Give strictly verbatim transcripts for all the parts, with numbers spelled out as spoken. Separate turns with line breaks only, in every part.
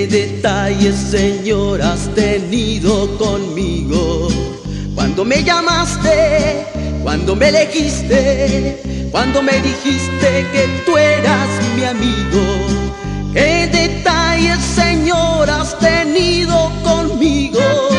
Qué detalles, Señor, has tenido conmigo. Cuando me llamaste, cuando me elegiste, cuando me dijiste que tú eras mi amigo. Qué detalles, Señor, has tenido conmigo.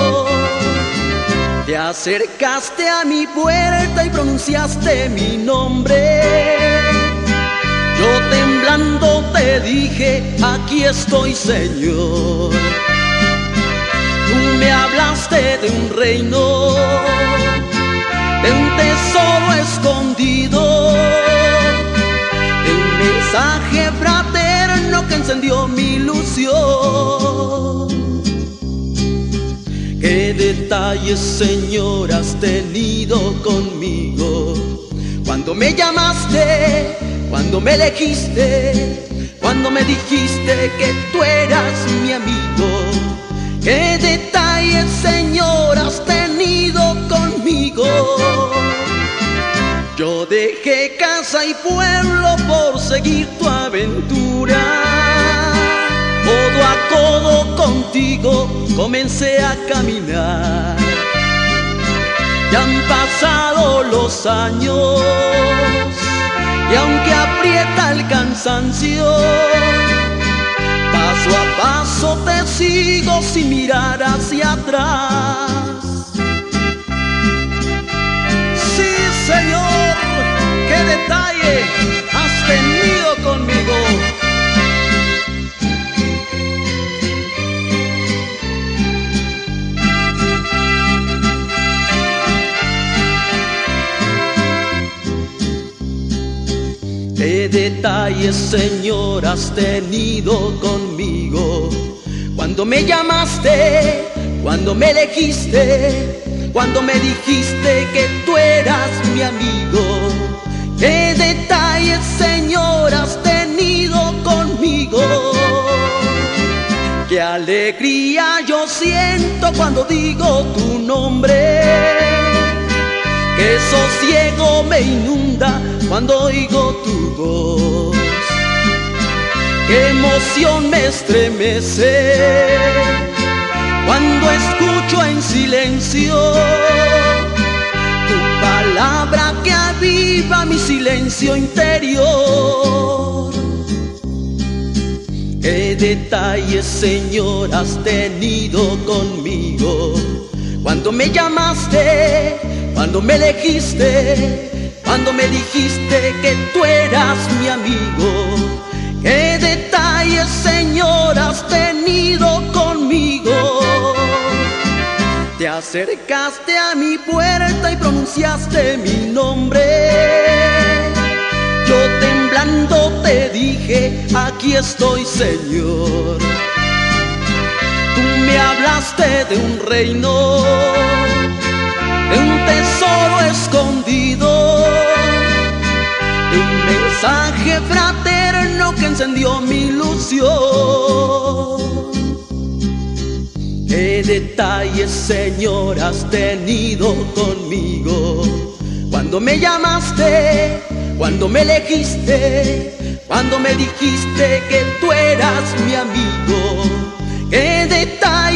Te acercaste a mi puerta y pronunciaste mi nombre. Yo temblando te dije, aquí estoy, Señor. Tú me hablaste de un reino, de un tesoro escondido, de un mensaje fraterno que encendió mi ilusión. Qué detalles, Señor, has tenido conmigo. Cuando me llamaste, cuando me elegiste, cuando me dijiste que tú eras mi amigo. Qué detalles, Señor, has tenido conmigo. Yo dejé casa y pueblo por seguir tu aventura. Codo a codo contigo comencé a caminar. Ya han pasado los años y aunque aprieta el cansancio, paso a paso te sigo sin mirar hacia atrás. Sí, Señor, qué detalle has tenido conmigo. Qué detalles, Señor, has tenido conmigo. Cuando me llamaste, cuando me elegiste, cuando me dijiste que tú eras mi amigo. Qué detalles, Señor, has tenido conmigo. Qué alegría yo siento cuando digo tu nombre. Qué sosiego me inunda cuando oigo tu voz. Qué emoción me estremece cuando escucho en silencio tu palabra que aviva mi silencio interior. Qué detalles, Señor, has tenido conmigo. Cuando me llamaste, cuando me elegiste, cuando me dijiste que tú eras mi amigo. Qué detalles, Señor, has tenido conmigo. Te acercaste a mi puerta y pronunciaste mi nombre. Yo temblando te dije, aquí estoy, Señor. Tú me hablaste de un reino, de un tesoro escondido, de un mensaje fraterno que encendió mi ilusión. Qué detalles, Señor, has tenido conmigo. Cuando me llamaste, cuando me elegiste, cuando me dijiste que tú eras mi amigo. Qué detalles,